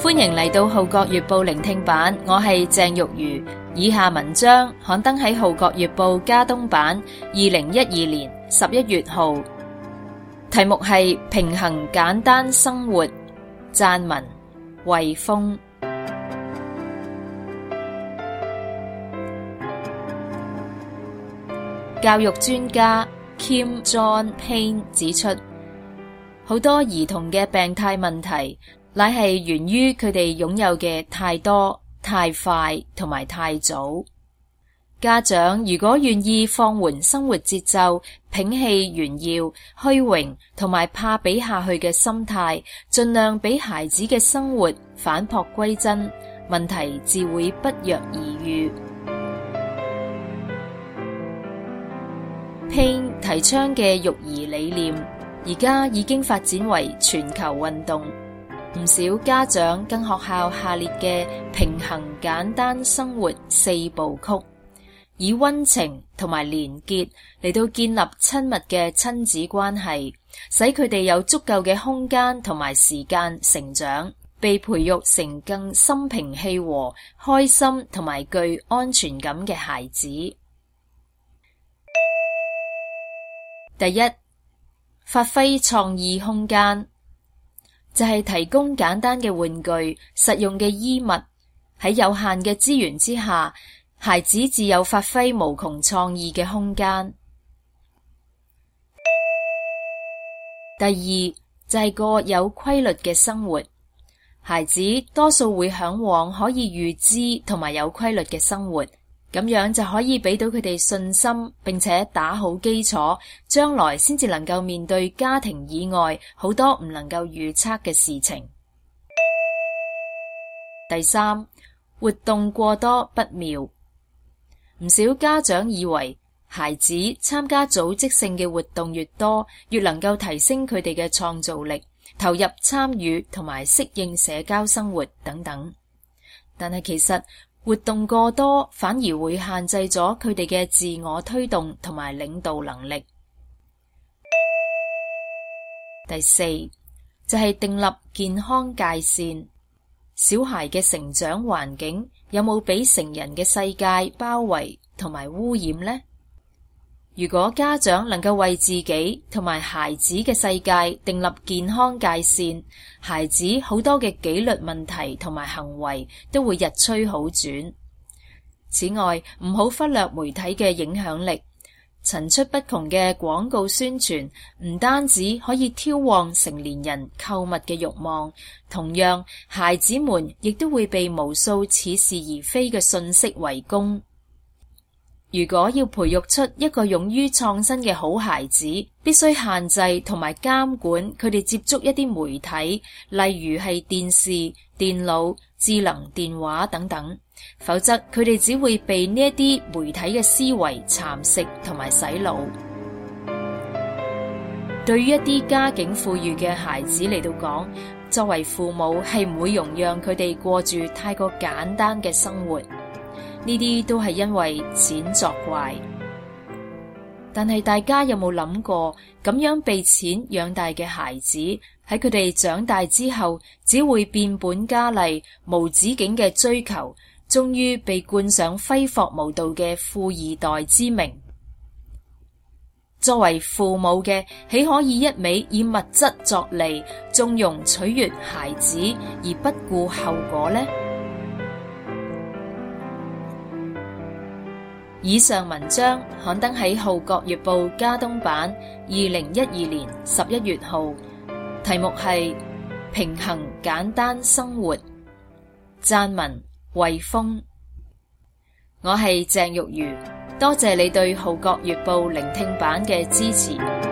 歡迎嚟到《號角月報》聆聽版，我係鄭玉如。以下文章刊登喺《號角月報》加東版2012年11月號，題目係平衡簡單生活，撰文惠峰。教育專家 Kim John Payne 指出，好多兒童嘅病態問題乃係源於佢哋擁有嘅太多、太快同埋太早。家長如果願意放緩生活節奏，摒棄炫耀、虛榮同埋怕比下去嘅心態，盡量俾孩子嘅生活返璞歸真，問題自會不藥而癒。Payne 提倡嘅育兒理念，而家已經發展為全球運動。唔少家長跟學校下列嘅平衡簡單生活4部曲，以溫情同埋連結嚟到建立親密嘅親子關係，使佢哋有足夠嘅空間同埋時間成長，被培育成更心平氣和、開心同埋具安全感嘅孩子。第一，發揮創意空間，就係提供簡單嘅玩具、實用嘅衣物。喺有限嘅資源之下，孩子自有發揮無窮創意嘅空間。第二，就係過有規律嘅生活。孩子多數會嚮往可以預知同埋有規律嘅生活，咁樣就可以俾到佢哋信心，並且打好基礎，將來先至能夠面對家庭以外好多唔能夠預測嘅事情。第三，活動過多不妙。唔少家長以為孩子參加組織性嘅活動越多，越能夠提升佢哋嘅創造力、投入參與同埋適應社交生活等等。但係其實活動過多反而會限制咗佢哋嘅自我推動同埋領導能力。第四，就係訂立健康界線。小孩嘅成長環境有冇俾成人嘅世界包圍同埋污染呢？如果家長能夠為自己同埋孩子嘅世界訂立健康界線，孩子好多嘅紀律問題同埋行為都會日趨好轉。此外，唔好忽略媒體嘅影響力，層出不窮嘅廣告宣傳唔單止可以挑旺成年人購物嘅慾望，同樣孩子們亦都會被無數似是而非嘅信息圍攻。如果要培育出一個勇於創新嘅好孩子，必須限制同埋監管佢哋接觸一啲媒體，例如係電視、電腦、智能電話等等，否則佢哋只會被呢一啲媒體嘅思維蠶食同埋洗腦。對於一啲家境富裕嘅孩子嚟到講，作為父母係唔會容讓佢哋過住太過簡單嘅生活。呢啲都係因為錢作怪，但係大家有冇諗過，咁樣被錢養大嘅孩子喺佢哋長大之後，只會變本加厲、無止境嘅追求，終於被冠上揮霍無度嘅富二代之名。作為父母嘅，豈可以一味以物質作利，縱容取悅孩子而不顧後果呢？以上文章刊登喺《號角月報》加東版2012年11月號，題目係平衡簡單生活，撰文惠峰。我係鄭玉如，多謝你對《號角月報》聆聽版嘅支持。